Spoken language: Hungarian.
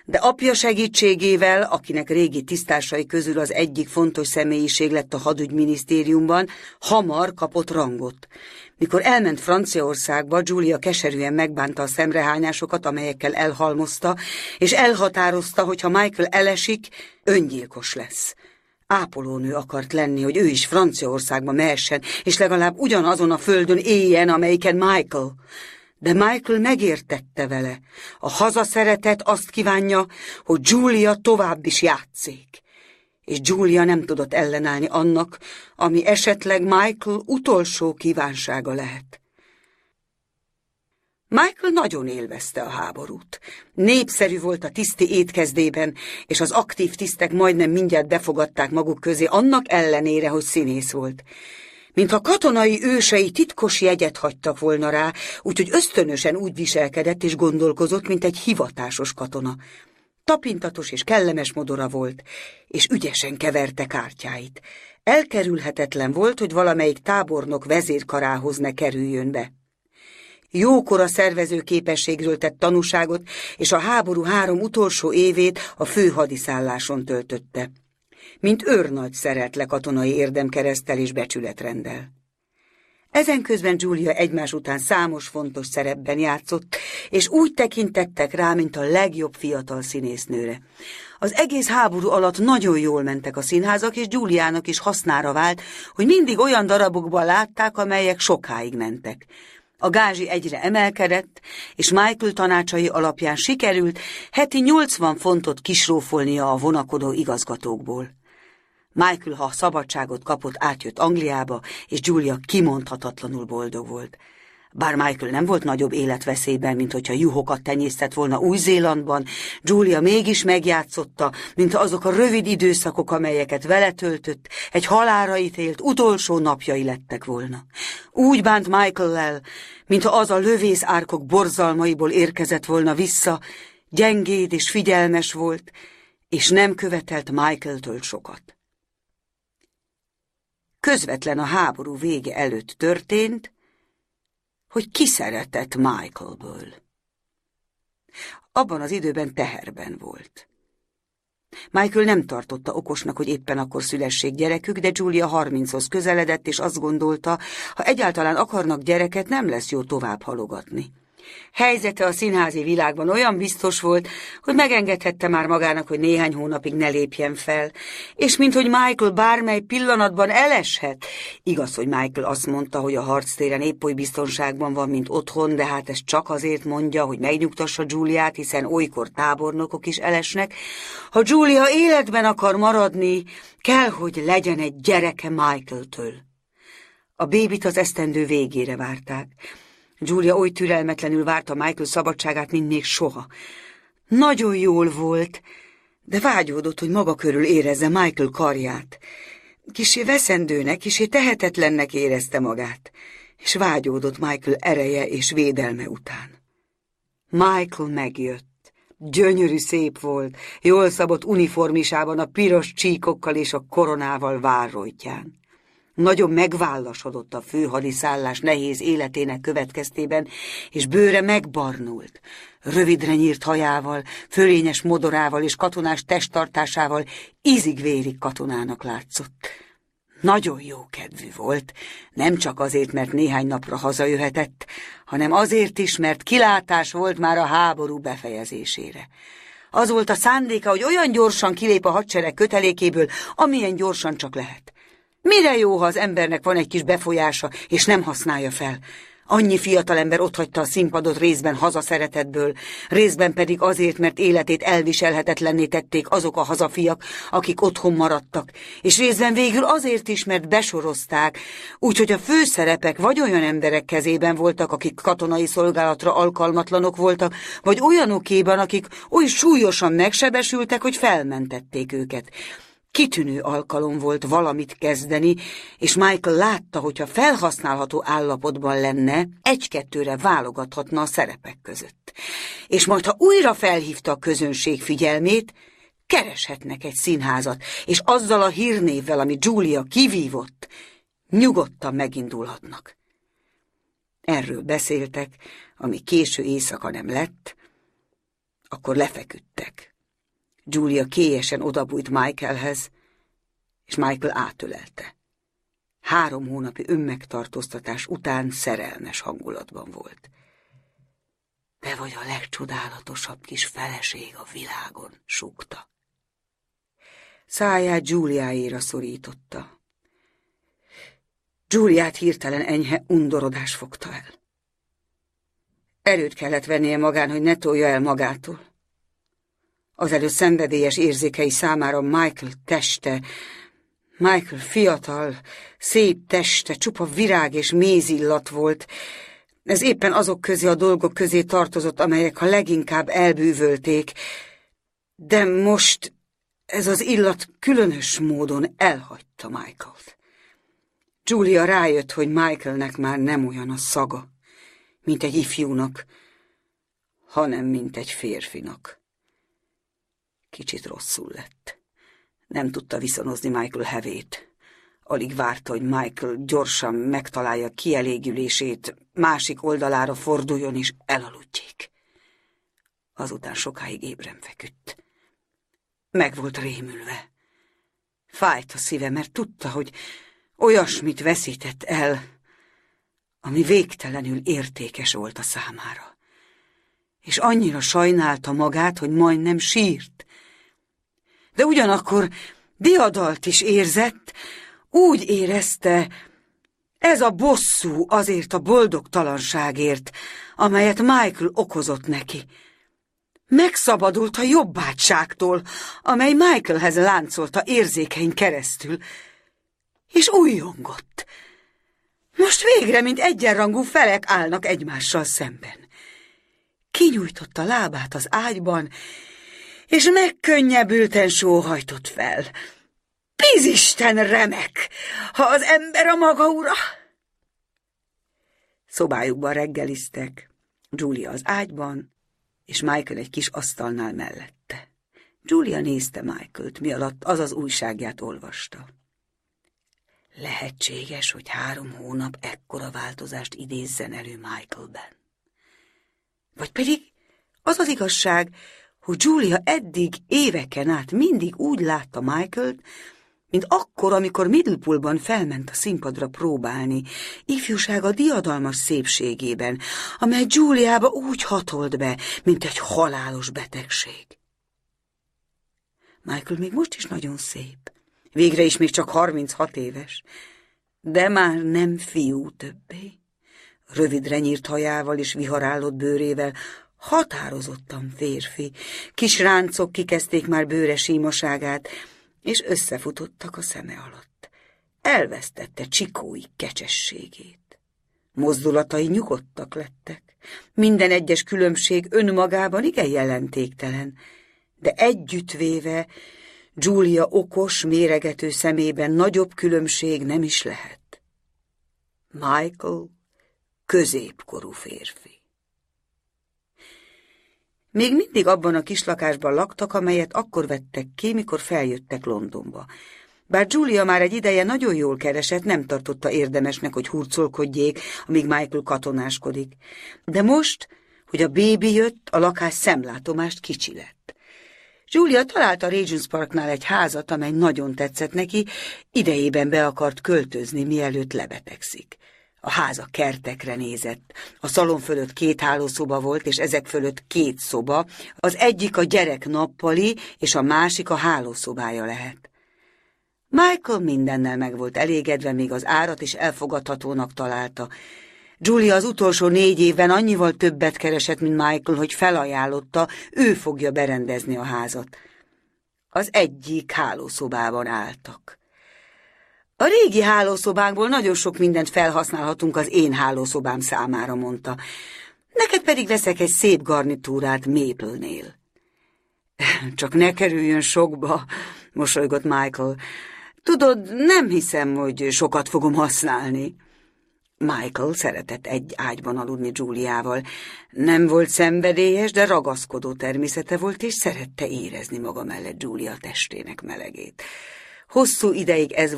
de apja segítségével, akinek régi tisztásai közül az egyik fontos személyiség lett a hadügyminisztériumban, hamar kapott rangot. Mikor elment Franciaországba, Giulia keserűen megbánta a szemrehányásokat, amelyekkel elhalmozta, és elhatározta, hogy ha Michael elesik, öngyilkos lesz. Ápolónő akart lenni, hogy ő is Franciaországba mehessen, és legalább ugyanazon a földön éljen, amelyiken Michael. De Michael megértette vele. A hazaszeretet azt kívánja, hogy Giulia tovább is játsszék. És Giulia nem tudott ellenállni annak, ami esetleg Michael utolsó kívánsága lehet. Michael nagyon élvezte a háborút. Népszerű volt a tiszti étkezdében, és az aktív tisztek majdnem mindjárt befogadták maguk közé, annak ellenére, hogy színész volt. Mintha katonai ősei titkos jegyet hagytak volna rá, úgyhogy ösztönösen úgy viselkedett és gondolkozott, mint egy hivatásos katona. Tapintatos és kellemes modora volt, és ügyesen keverte kártyáit. Elkerülhetetlen volt, hogy valamelyik tábornok vezérkarához ne kerüljön be. Jókora szervező képességről tett tanúságot, és a háború 3 utolsó évét a főhadiszálláson töltötte. Mint őrnagy szerelt le katonai érdemkereszttel és becsületrenddel. Ezenközben Giulia egymás után számos fontos szerepben játszott, és úgy tekintettek rá, mint a legjobb fiatal színésznőre. Az egész háború alatt nagyon jól mentek a színházak, és Giuliának is hasznára vált, hogy mindig olyan darabokban látták, amelyek sokáig mentek. A gázsi egyre emelkedett, és Michael tanácsai alapján sikerült heti 80 fontot kisrófolnia a vonakodó igazgatókból. Michael, ha szabadságot kapott, átjött Angliába, és Giulia kimondhatatlanul boldog volt. Bár Michael nem volt nagyobb életveszélyben, mint hogyha juhokat tenyésztett volna Új-Zélandban, Giulia mégis megjátszotta, mint azok a rövid időszakok, amelyeket vele töltött, egy halálra ítélt utolsó napjai lettek volna. Úgy bánt Michael-lel, mintha az a lövész árkok borzalmaiból érkezett volna vissza, gyengéd és figyelmes volt, és nem követelt Michael-től sokat. Közvetlen a háború vége előtt történt, hogy kiszeretett Michaelből. Abban az időben teherben volt. Michael nem tartotta okosnak, hogy éppen akkor szülessék gyerekük, de Giulia 30-hoz közeledett, és azt gondolta, ha egyáltalán akarnak gyereket, nem lesz jó tovább halogatni. Helyzete a színházi világban olyan biztos volt, hogy megengedhette már magának, hogy néhány hónapig ne lépjen fel, és minthogy Michael bármely pillanatban eleshet. Igaz, hogy Michael azt mondta, hogy a harctéren épp oly biztonságban van, mint otthon, de hát ezt csak azért mondja, hogy megnyugtassa Giuliát, hiszen olykor tábornokok is elesnek. Ha Giulia életben akar maradni, kell, hogy legyen egy gyereke Michaeltől. A bébit az esztendő végére várták. Giulia oly türelmetlenül várta Michael szabadságát, mint még soha. Nagyon jól volt, de vágyódott, hogy maga körül érezze Michael karját. Kissé veszendőnek, kissé tehetetlennek érezte magát, és vágyódott Michael ereje és védelme után. Michael megjött. Gyönyörű szép volt, jól szabott uniformisában, a piros csíkokkal és a koronával várrojtján. Nagyon megvállasodott a főhadiszállás nehéz életének következtében, és bőre megbarnult. Rövidre nyírt hajával, fölényes modorával és katonás testtartásával ízig-vérig katonának látszott. Nagyon jó kedvű volt, nem csak azért, mert néhány napra hazajöhetett, hanem azért is, mert kilátás volt már a háború befejezésére. Az volt a szándéka, hogy olyan gyorsan kilép a hadsereg kötelékéből, amilyen gyorsan csak lehet. Mire jó, ha az embernek van egy kis befolyása, és nem használja fel? Annyi fiatalember otthagyta a színpadot részben hazaszeretetből, részben pedig azért, mert életét elviselhetetlenné tették azok a hazafiak, akik otthon maradtak, és részben végül azért is, mert besorozták, úgyhogy a főszerepek vagy olyan emberek kezében voltak, akik katonai szolgálatra alkalmatlanok voltak, vagy olyanokéban, akik oly súlyosan megsebesültek, hogy felmentették őket. Kitűnő alkalom volt valamit kezdeni, és Michael látta, hogyha felhasználható állapotban lenne, egy-kettőre válogathatna a szerepek között. És majd, ha újra felhívta a közönség figyelmét, kereshetnek egy színházat, és azzal a hírnévvel, amit Giulia kivívott, nyugodtan megindulhatnak. Erről beszéltek, ami késő éjszaka nem lett, akkor lefeküdtek. Julia kélyesen odabújt Michaelhez, és Michael átölelte. 3 hónapi önmegtartóztatás után szerelmes hangulatban volt. Te vagy a legcsodálatosabb kis feleség a világon, súgta. Száját Juliáéra szorította. Juliát hirtelen enyhe undorodás fogta el. Erőt kellett vennie magán, hogy ne tolja el magától. Azelőtt szenvedélyes érzékei számára Michael teste, Michael fiatal, szép teste, csupa virág és mézillat volt. Ez éppen azok közé a dolgok közé tartozott, amelyek a leginkább elbűvölték, de most ez az illat különös módon elhagyta Michaelt. Julia rájött, hogy Michaelnek már nem olyan a szaga, mint egy ifjúnak, hanem mint egy férfinak. Kicsit rosszul lett. Nem tudta viszonozni Michael hevét. Alig várta, hogy Michael gyorsan megtalálja kielégülését, másik oldalára forduljon és elaludjék. Azután sokáig ébren feküdt. Meg volt rémülve. Fájt a szíve, mert tudta, hogy olyasmit veszített el, ami végtelenül értékes volt a számára. És annyira sajnálta magát, hogy majdnem sírt. De ugyanakkor diadalt is érzett, úgy érezte, ez a bosszú azért a boldogtalanságért, amelyet Michael okozott neki. Megszabadult a jobbátságtól, amely Michaelhez láncolta érzékein keresztül, és újjongott. Most végre, mint egyenrangú felek állnak egymással szemben. Kinyújtotta lábát az ágyban, és megkönnyebbülten sóhajtott fel. Pízisten remek, ha az ember a maga ura! Szobájukban reggeliztek, Julia az ágyban, és Michael egy kis asztalnál mellette. Julia nézte Michaelt, mi alatt az újságját olvasta. Lehetséges, hogy 3 hónap ekkora változást idézzen elő Michaelben. Vagy pedig az az igazság, hogy Julia eddig éveken át mindig úgy látta Michaelt, mint akkor, amikor Middlepoolban felment a színpadra próbálni, ifjúsága diadalmas szépségében, amely Juliába úgy hatolt be, mint egy halálos betegség. Michael még most is nagyon szép, végre is még csak 36 éves, de már nem fiú többé. Rövidre nyírt hajával és viharállott bőrével, határozottan férfi, kis ráncok kikezdték már bőre símaságát, és összefutottak a szeme alatt. Elvesztette csikói kecsességét. Mozdulatai nyugodtak lettek. Minden egyes különbség önmagában igen jelentéktelen, de együttvéve Julia okos, méregető szemében nagyobb különbség nem is lehet. Michael középkorú férfi. Még mindig abban a kislakásban laktak, amelyet akkor vettek ki, mikor feljöttek Londonba. Bár Julia már egy ideje nagyon jól keresett, nem tartotta érdemesnek, hogy hurcolkodjék, amíg Michael katonáskodik. De most, hogy a bébi jött, a lakás szemlátomást kicsi lett. Julia találta a Regent's Parknál egy házat, amely nagyon tetszett neki, idejében be akart költözni, mielőtt lebetegszik. A ház a kertekre nézett. A szalon fölött 2 hálószoba volt, és ezek fölött 2 szoba. Az egyik a gyerek nappali, és a másik a hálószobája lehet. Michael mindennel meg volt elégedve, még az árat is elfogadhatónak találta. Julia az utolsó 4 évben annyival többet keresett, mint Michael, hogy felajánlotta, ő fogja berendezni a házat. Az egyik hálószobában álltak. A régi hálószobánkból nagyon sok mindent felhasználhatunk az én hálószobám számára, mondta. Neked pedig veszek egy szép garnitúrát Maple-nél. Csak ne kerüljön sokba, mosolygott Michael. Tudod, nem hiszem, hogy sokat fogom használni. Michael szeretett egy ágyban aludni Juliával. Nem volt szenvedélyes, de ragaszkodó természete volt, és szerette érezni maga mellett Julia testének melegét. Hosszú ideig ez